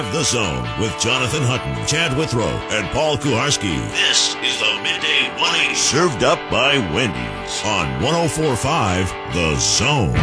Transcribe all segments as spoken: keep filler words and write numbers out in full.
The Zone with Jonathan Hutton, Chad Withrow, and Paul Kuharski. This is the Midday one eighty, served up by Wendy's on one oh four point five The Zone.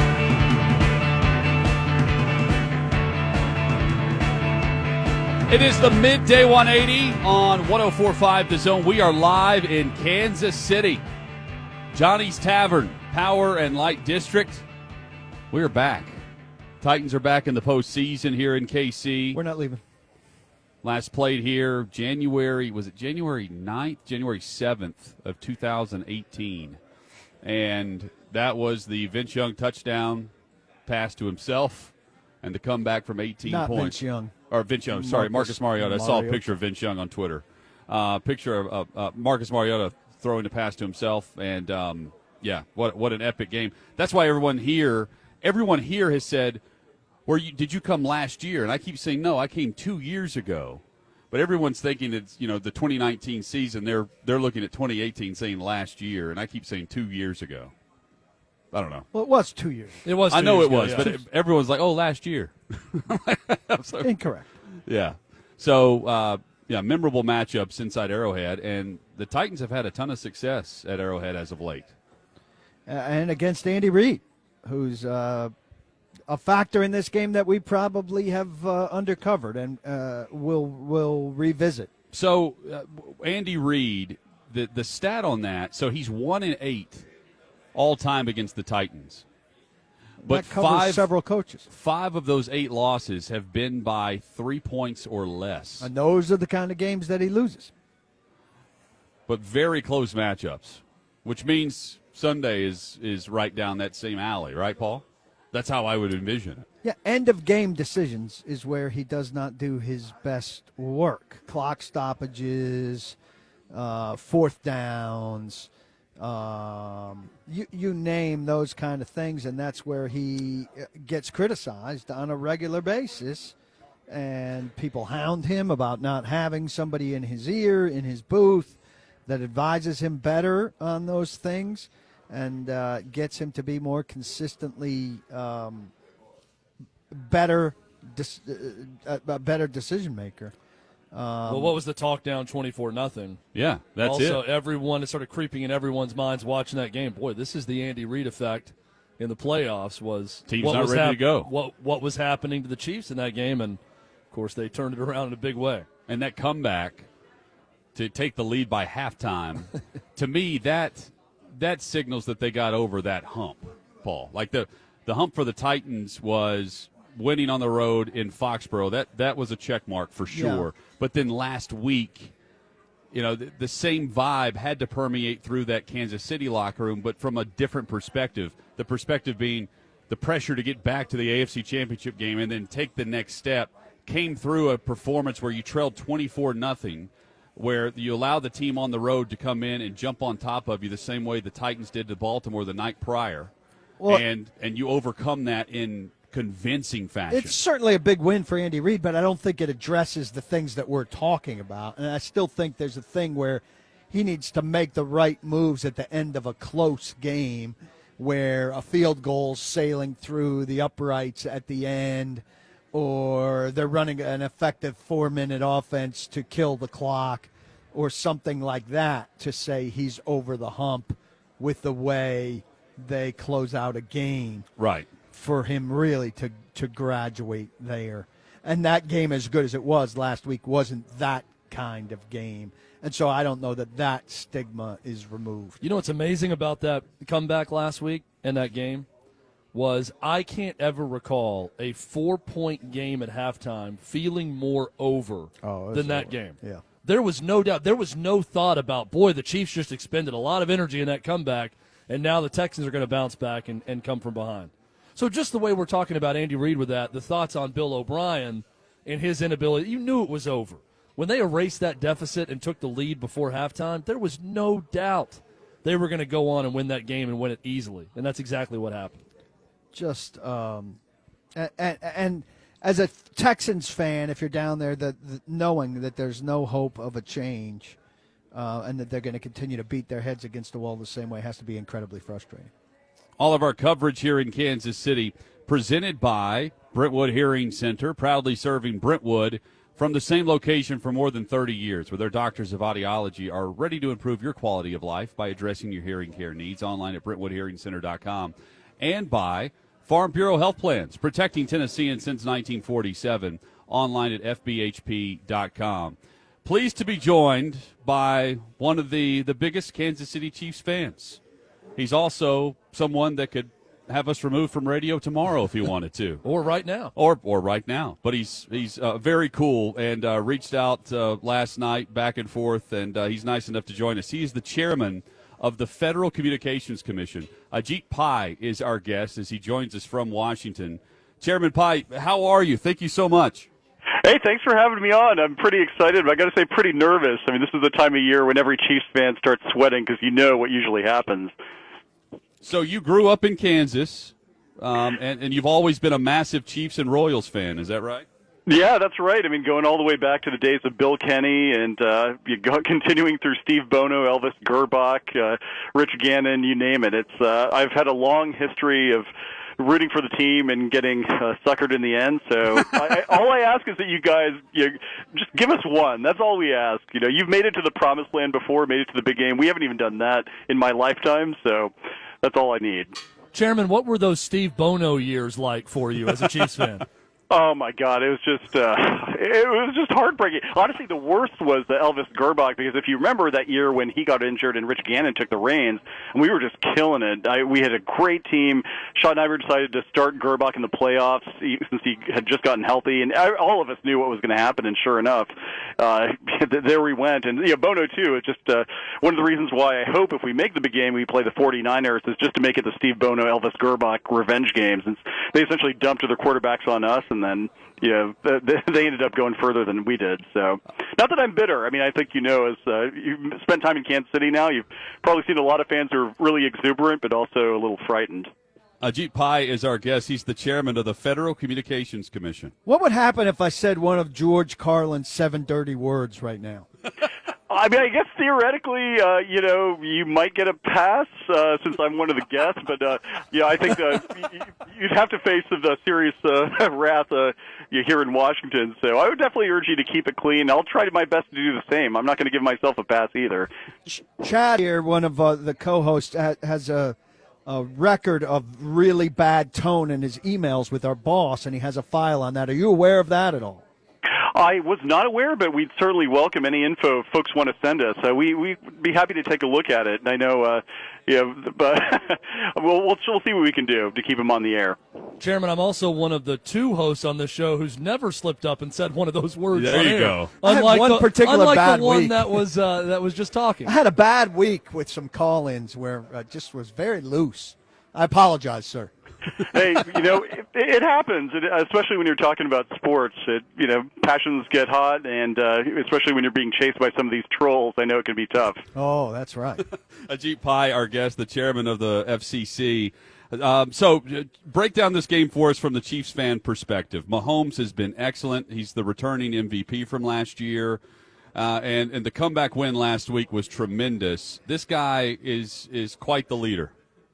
It is the Midday one eighty on one oh four point five The Zone. We are live in Kansas City. Johnny's Tavern, Power and Light District. We are back. Titans are back in the postseason here in K C. We're not leaving. Last played here January, was it January ninth, January seventh of two thousand eighteen. And that was the Vince Young touchdown pass to himself and the comeback from eighteen not points. Vince Young. Or Vince Young, sorry, Marcus, Marcus Mariota. I saw a picture of Vince Young on Twitter. Uh, picture of uh, uh, Marcus Mariota throwing the pass to himself. And, um, yeah, what what an epic game. That's why everyone here – Everyone here has said, "Where you, did you come last year?" And I keep saying, "No, I came two years ago." But everyone's thinking it's you know the twenty nineteen season. They're they're looking at twenty eighteen, saying last year, and I keep saying two years ago. I don't know. Well, it was two years. It was. Two I know years it ago, was, yeah. but it, everyone's like, "Oh, last year." so, Incorrect. yeah. So uh, yeah, memorable matchups inside Arrowhead, and the Titans have had a ton of success at Arrowhead as of late. Uh, and against Andy Reid, who's uh, a factor in this game that we probably have uh, undercovered and uh, will will revisit. So, uh, Andy Reid, the the stat on that, so he's one and eight all time against the Titans. But that covers five, several coaches. Five of those eight losses have been by three points or less. And those are the kind of games that he loses. But very close matchups, which means Sunday is, is right down that same alley, right, Paul? That's how I would envision it. Yeah, end of game decisions is where he does not do his best work. Clock stoppages, uh, fourth downs, um, you, you name those kind of things, and that's where he gets criticized on a regular basis. And people hound him about not having somebody in his ear, in his booth, that advises him better on those things and uh, gets him to be more consistently um, better, uh, a better decision maker. Um, well, what was the talk down twenty-four nothing? Yeah, that's also, it. Also, everyone is sort of creeping in everyone's minds watching that game. Boy, this is the Andy Reid effect in the playoffs. Was team's what not was ready hap- to go. What what was happening to the Chiefs in that game, and of course they turned it around in a big way. And that comeback to take the lead by halftime, to me that. That signals that they got over that hump, Paul. Like the the hump for the Titans was winning on the road in Foxborough. That that was a check mark for sure. Yeah. But then last week, you know, the, the same vibe had to permeate through that Kansas City locker room, but from a different perspective. The perspective being the pressure to get back to the A F C Championship game and then take the next step came through a performance where you trailed twenty-four nothing. Where you allow the team on the road to come in and jump on top of you the same way the Titans did to Baltimore the night prior, well, and and you overcome that in convincing fashion. It's certainly a big win for Andy Reid, but I don't think it addresses the things that we're talking about. And I still think there's a thing where he needs to make the right moves at the end of a close game where a field goal's sailing through the uprights at the end, or they're running an effective four-minute offense to kill the clock, or something like that to say he's over the hump with the way they close out a game. Right. For him really to, to graduate there. And that game, as good as it was last week, wasn't that kind of game. And so I don't know that that stigma is removed. You know what's amazing about that comeback last week and that game? Was I can't ever recall a four-point game at halftime feeling more over oh, than that over. game. Yeah. There was no doubt. There was no thought about, boy, the Chiefs just expended a lot of energy in that comeback, and now the Texans are going to bounce back and, and come from behind. So just the way we're talking about Andy Reid with that, the thoughts on Bill O'Brien and his inability, you knew it was over. When they erased that deficit and took the lead before halftime, there was no doubt they were going to go on and win that game and win it easily, and that's exactly what happened. Just um, and, and, and as a Texans fan, if you're down there, the, the, knowing that there's no hope of a change uh, and that they're going to continue to beat their heads against the wall the same way has to be incredibly frustrating. All of our coverage here in Kansas City presented by Brentwood Hearing Center, proudly serving Brentwood from the same location for more than thirty years, where their doctors of audiology are ready to improve your quality of life by addressing your hearing care needs, online at brentwood hearing center dot com, and by Farm Bureau Health Plans, protecting Tennesseans since nineteen forty-seven, online at f b h p dot com. Pleased to be joined by one of the, the biggest Kansas City Chiefs fans. He's also someone that could have us removed from radio tomorrow if he wanted to. Or right now. Or or right now. But he's he's uh, very cool and uh, reached out uh, last night back and forth, and uh, he's nice enough to join us. He is the chairman of the Federal Communications Commission. Ajit Pai is our guest as he joins us from Washington. Chairman Pai, how are you? Thank you so much. Hey, thanks for having me on. I'm pretty excited, but I got to say pretty nervous. I mean, this is the time of year when every Chiefs fan starts sweating because you know what usually happens. So you grew up in Kansas, um, and, and you've always been a massive Chiefs and Royals fan. Is that right? Yeah, that's right. I mean, going all the way back to the days of Bill Kenny and uh, you go, continuing through Steve Bono, Elvis Gerbach, uh, Rich Gannon, you name it. It's uh, I've had a long history of rooting for the team and getting uh, suckered in the end. So I, I, all I ask is that you guys you know, just give us one. That's all we ask. You know, you've made it to the promised land before, made it to the big game. We haven't even done that in my lifetime, so that's all I need. Chairman, what were those Steve Bono years like for you as a Chiefs fan? Oh my God! It was just uh, it was just heartbreaking. Honestly, the worst was the Elvis Gerbach, because if you remember that year when he got injured and Rich Gannon took the reins, and we were just killing it. I, we had a great team. Sean and I were decided to start Gerbach in the playoffs he, since he had just gotten healthy, and I, all of us knew what was going to happen. And sure enough, uh, there we went. And you know, Bono too. It's just uh, one of the reasons why I hope if we make the big game, we play the forty-niners, is just to make it the Steve Bono, Elvis Gerbach revenge games. And they essentially dumped their quarterbacks on us. And And then, you know, they ended up going further than we did. So, not that I'm bitter. I mean, I think you know, as uh, you've spent time in Kansas City now, you've probably seen a lot of fans who are really exuberant, but also a little frightened. Ajit Pai is our guest. He's the chairman of the Federal Communications Commission. What would happen if I said one of George Carlin's seven dirty words right now? I mean, I guess theoretically, uh, you know, you might get a pass uh, since I'm one of the guests, but uh, yeah, I think uh, you'd have to face the serious uh, wrath uh, here in Washington. So I would definitely urge you to keep it clean. I'll try my best to do the same. I'm not going to give myself a pass either. Chad here, one of uh, the co-hosts, has a, a record of really bad tone in his emails with our boss, and he has a file on that. Are you aware of that at all? I was not aware, but we'd certainly welcome any info folks want to send us. Uh, we, we'd be happy to take a look at it. And I know, uh, yeah, but we'll, we'll, we'll see what we can do to keep him on the air. Chairman, I'm also one of the two hosts on the show who's never slipped up and said one of those words. There you air. go. I had Unlike one the, particular unlike bad the one week. that was uh, that was just talking. I had a bad week with some call-ins where I just was very loose. I apologize, sir. Hey, you know, it, it happens, it, especially when you're talking about sports. It, you know, passions get hot, and uh, especially when you're being chased by some of these trolls, I know it can be tough. Oh, that's right. Ajit Pai, our guest, the chairman of the F C C. Um, so, uh, break down this game for us from the Chiefs fan perspective. Mahomes has been excellent. He's the returning M V P from last year. Uh, and, and the comeback win last week was tremendous. This guy is is quite the leader.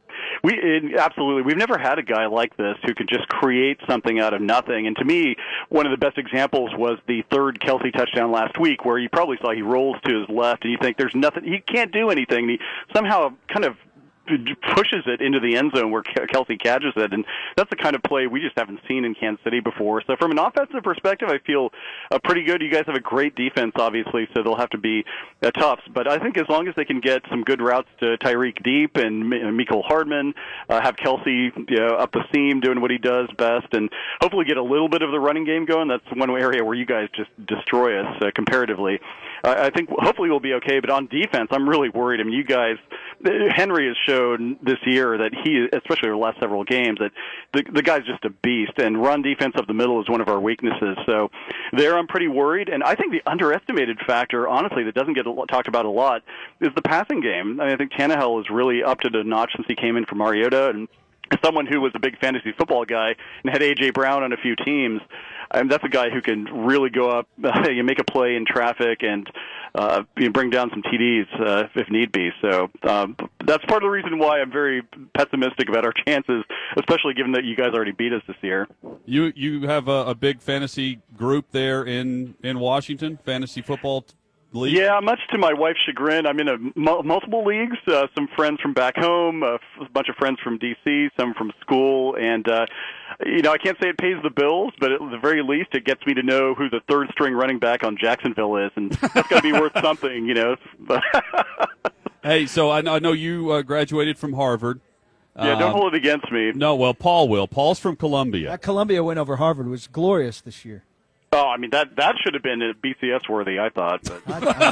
We it, absolutely. We've never had a guy like this who could just create something out of nothing. And to me, one of the best examples was the third Kelsey touchdown last week, where you probably saw he rolls to his left, and you think there's nothing. He can't do anything. And he somehow kind of pushes it into the end zone where Kelsey catches it, and that's the kind of play we just haven't seen in Kansas City before. So from an offensive perspective, I feel uh, pretty good. You guys have a great defense, obviously, so they'll have to be uh, tough. But I think as long as they can get some good routes to Tyreek deep and M- Mecole Hardman, uh, have Kelsey you know, up the seam doing what he does best, and hopefully get a little bit of the running game going, that's one area where you guys just destroy us uh, comparatively. Uh, I think hopefully we'll be okay, but on defense, I'm really worried. I mean, you guys, Henry has shown this year that he, especially over the last several games, that the, the guy's just a beast, and run defense up the middle is one of our weaknesses. So there I'm pretty worried, and I think the underestimated factor, honestly, that doesn't get talked about a lot is the passing game. I mean, I think Tannehill is really up to the notch since he came in from Mariota, and as someone who was a big fantasy football guy and had A J. Brown on a few teams, um, that's a guy who can really go up, uh, you make a play in traffic, and uh, you know, bring down some T Ds uh, if need be. So um, that's part of the reason why I'm very pessimistic about our chances, especially given that you guys already beat us this year. You you have a, a big fantasy group there in, in Washington, fantasy football league? Yeah, much to my wife's chagrin, I'm in a m- multiple leagues. Uh, some friends from back home, a, f- a bunch of friends from D C, some from school, and uh, you know, I can't say it pays the bills, but at the very least, it gets me to know who the third string running back on Jacksonville is, and that's got to be worth something, you know. Hey, so I know, I know you uh, graduated from Harvard. Yeah, don't Um, hold it against me. No, well, Paul will. Paul's from Columbia. That Columbia win over Harvard was glorious this year. Oh, I mean, that that should have been B C S worthy, I thought. But.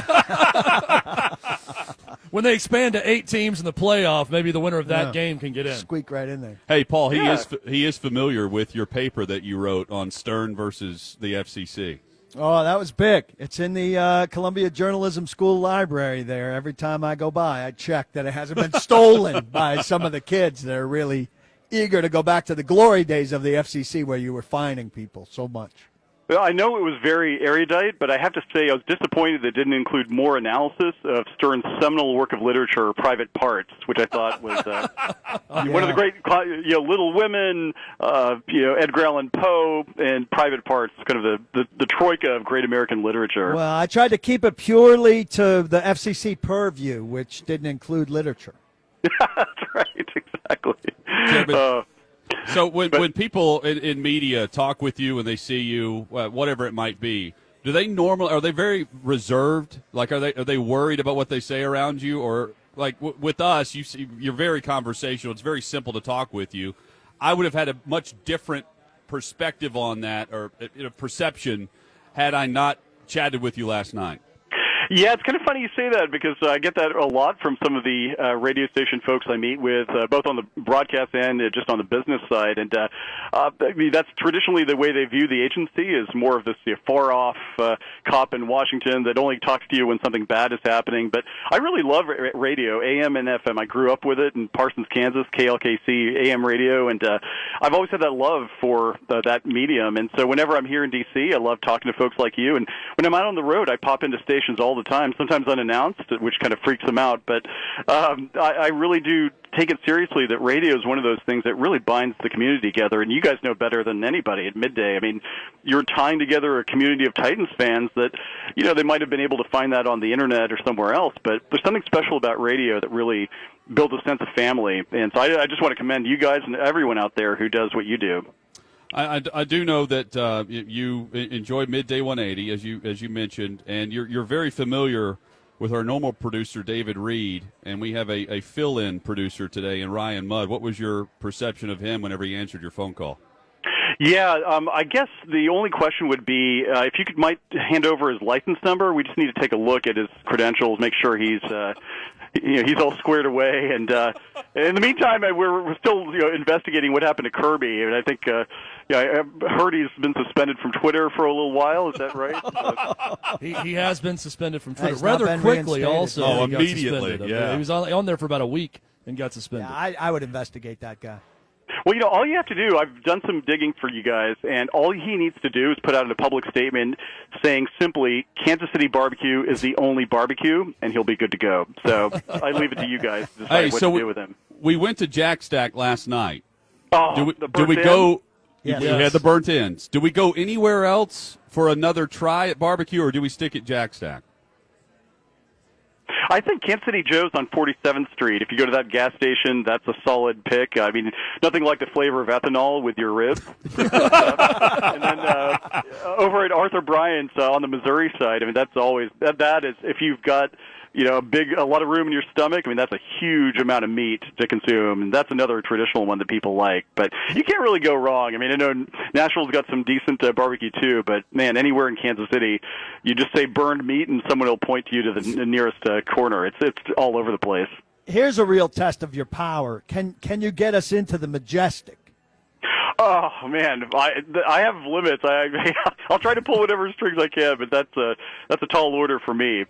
When they expand to eight teams in the playoff, maybe the winner of that Yeah. game can get in. Squeak right in there. Hey, Paul, he Yeah. is he is familiar with your paper that you wrote on Stern versus the F C C. Oh, that was big. It's in the uh, Columbia Journalism School library there. Every time I go by, I check that it hasn't been stolen by some of the kids that are really eager to go back to the glory days of the F C C where you were fining people so much. Well, I know it was very erudite, but I have to say I was disappointed that it didn't include more analysis of Stern's seminal work of literature, Private Parts, which I thought was uh, Oh, one of the great, you know, Little Women, uh, you know, Edgar Allan Poe, and Private Parts, kind of the, the, the troika of great American literature. Well, I tried to keep it purely to the F C C purview, which didn't include literature. That's right, exactly. Yeah, but- uh, So when But- when people in, in media talk with you and they see you, uh, whatever it might be, do they normally are they very reserved? Like, are they are they worried about what they say around you, or like w- with us, you see, you're very conversational. It's very simple to talk with you. I would have had a much different perspective on that, or uh, perception, had I not chatted with you last night. Yeah, it's kind of funny you say that because uh, I get that a lot from some of the uh, radio station folks I meet with, uh, both on the broadcast and uh, just on the business side. And uh, uh, I mean, that's traditionally the way they view the agency, is more of this you know, far-off uh, cop in Washington that only talks to you when something bad is happening. But I really love ra- radio, A M and F M. I grew up with it in Parsons, Kansas, K L K C, A M radio, and uh, I've always had that love for uh, that medium. And so whenever I'm here in D C, I love talking to folks like you. And when I'm out on the road, I pop into stations all the time, sometimes unannounced, which kind of freaks them out. But um, I, I really do take it seriously that radio is one of those things that really binds the community together. And you guys know better than anybody at Midday. I mean, you're tying together a community of Titans fans that, you know, they might have been able to find that on the internet or somewhere else. But there's something special about radio that really builds a sense of family. And so I, I just want to commend you guys and everyone out there who does what you do. I, I, I do know that uh, you enjoy Midday one eighty, as you as you mentioned, and you're you're very familiar with our normal producer, David Reed, and we have a, a fill-in producer today in Ryan Mudd. What was your perception of him whenever he answered your phone call? Yeah, um, I guess the only question would be uh, if you could might hand over his license number. We just need to take a look at his credentials, make sure he's uh, you know, he's all squared away. And uh, in the meantime, we're, we're still you know, investigating what happened to Kirby. And I think uh, yeah, I heard he's been suspended from Twitter for a little while. Is that right? he, he has been suspended from Twitter He's not rather been quickly. reinstated. Also, Oh, he got immediately, suspended. yeah. He was on, on there for about a week and got suspended. Yeah, I, I would investigate that guy. Well, you know, all you have to do, I've done some digging for you guys, and all he needs to do is put out a public statement saying simply, Kansas City barbecue is the only barbecue, and he'll be good to go. So I leave it to you guys to decide Hey, what so to we, do with him. we went to Jack Stack last night. Oh, Do we, the do we burnt go? Yes. You Yes. had the burnt ends. Do we go anywhere else for another try at barbecue, or do we stick at Jack Stack? I think Kansas City Joe's on forty-seventh Street. If you go to that gas station, that's a solid pick. I mean, nothing like the flavor of ethanol with your ribs. And then uh, over at Arthur Bryant's uh, on the Missouri side, I mean, that's always that. That is, if you've got you know a big, a lot of room in your stomach. I mean, that's a huge amount of meat to consume, and that's another traditional one that people like. But you can't really go wrong. I mean, I know Nashville's got some decent uh, barbecue too, but man, anywhere in Kansas City, you just say burned meat, and someone will point to you to the, the nearest uh, corner. It's it's all over the place. Here's a real test of your power. Can can you get us into the Majestic? Oh man, I I have limits. I I'll try to pull whatever strings I can, but that's a that's a tall order for me.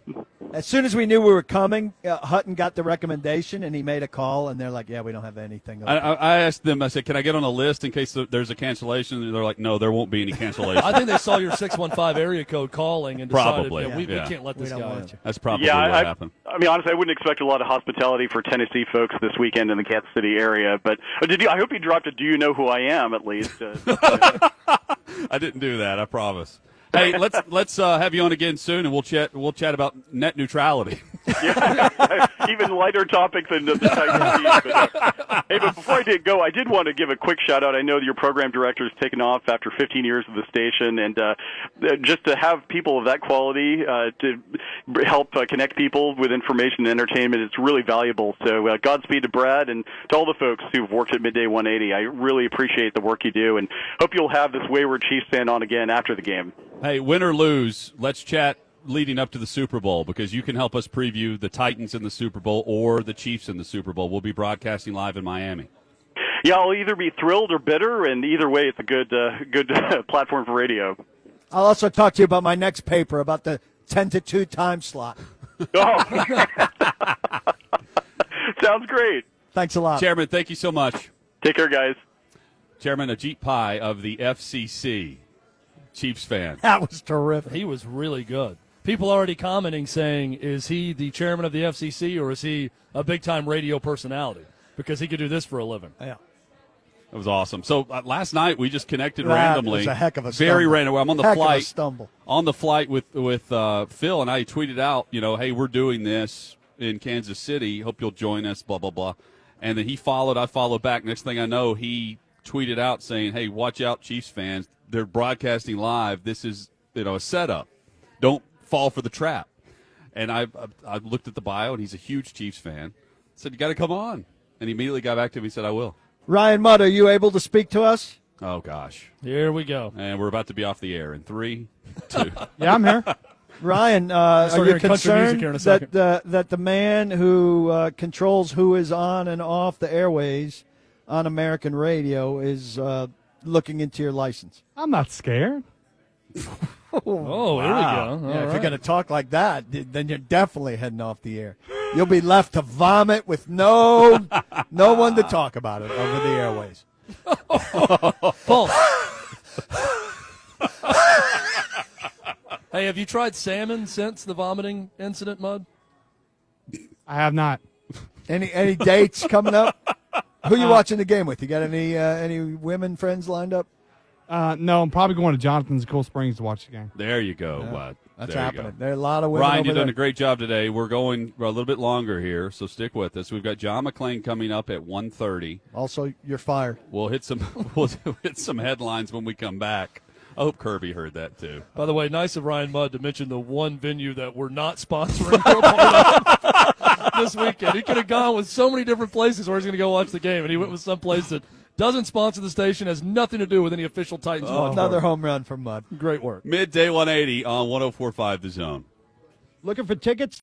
As soon as we knew we were coming, uh, Hutton got the recommendation, and he made a call, and they're like, yeah, we don't have anything. I, I I asked them, I said, can I get on a list in case there's a cancellation? And they're like, no, there won't be any cancellation. I think they saw your six one five area code calling and decided, Probably, yeah, we, yeah. we can't let We this don't guy want in. you. That's probably Yeah, what I, happened. I mean, honestly, I wouldn't expect a lot of hospitality for Tennessee folks this weekend in the Kansas City area. But uh, did you? I hope you dropped a "Do you know who I am?" at least. Uh, I didn't do that, I promise. Hey, let's let's uh, have you on again soon, and we'll chat. We'll chat about net neutrality. yeah, even lighter topic than the, the Titans. But, uh, hey, but before I did go, I did want to give a quick shout out. I know that your program director has taken off after fifteen years of the station, and uh, just to have people of that quality uh, to help uh, connect people with information and entertainment, it's really valuable. So uh, Godspeed to Brad and to all the folks who've worked at Midday one eighty. I really appreciate the work you do, and hope you'll have this wayward Chiefs fan on again after the game. Hey, win or lose, let's chat leading up to the Super Bowl, because you can help us preview the Titans in the Super Bowl or the Chiefs in the Super Bowl. We'll be broadcasting live in Miami. Yeah, I'll either be thrilled or bitter, and either way, it's a good, uh, good uh, platform for radio. I'll also talk to you about my next paper about the ten to two time slot. Oh, sounds great. Thanks a lot. Chairman, thank you so much. Take care, guys. Chairman Ajit Pai of the F C C, Chiefs fan. That was terrific. He was really good. People already commenting saying, is he the chairman of the F C C or is he a big-time radio personality? Because he could do this for a living. Yeah. It was awesome. So uh, last night we just connected That randomly. was a heck of a Very stumble. random. I'm on the Heck of a flight. stumble. On the flight with with uh, Phil, and I tweeted out, you know, hey, we're doing this in Kansas City. Hope you'll join us. Blah blah blah. And then he followed. I followed back. Next thing I know, he tweeted out saying, hey, watch out, Chiefs fans. They're broadcasting live. This is, you know, a setup. Don't fall for the trap. And I, I I looked at the bio, and he's a huge Chiefs fan. I said, you got to come on. And he immediately got back to me and said, I will. Ryan Mudd, are you able to speak to us? Oh, gosh. Here we go. And we're about to be off the air in three, two. Yeah, I'm here. Ryan, uh, start are you hearing country music concerned here in a that second. uh, that the man who uh, controls who is on and off the airways on American radio is uh, looking into your license? I'm not scared. Oh, here we go. Yeah, All if right. you're going to talk like that, then you're definitely heading off the air. You'll be left to vomit with no no one to talk about it over the airways. Paul. Hey, have you tried salmon since the vomiting incident, Mud? I have not. Any any dates coming up? Who you watching the game with? You got any uh, any women friends lined up? Uh, no, I'm probably going to Jonathan's Cool Springs to watch the game. There you go, Bud. That's there happening. You go. There are a lot of women Ryan, over you've there. done a great job today. We're going a little bit longer here, so stick with us. We've got John McClain coming up at one thirty. Also, you're fired. We'll hit some we'll hit some headlines when we come back. I hope Kirby heard that too. By the way, nice of Ryan Mudd to mention the one venue that we're not sponsoring for a part of this weekend. He could have gone with so many different places where he's going to go watch the game, and he went with some place that doesn't sponsor the station, has nothing to do with any official Titans. Oh. Another home run for Mudd. Great work. Midday one eighty on one oh four point five The Zone. Looking for tickets?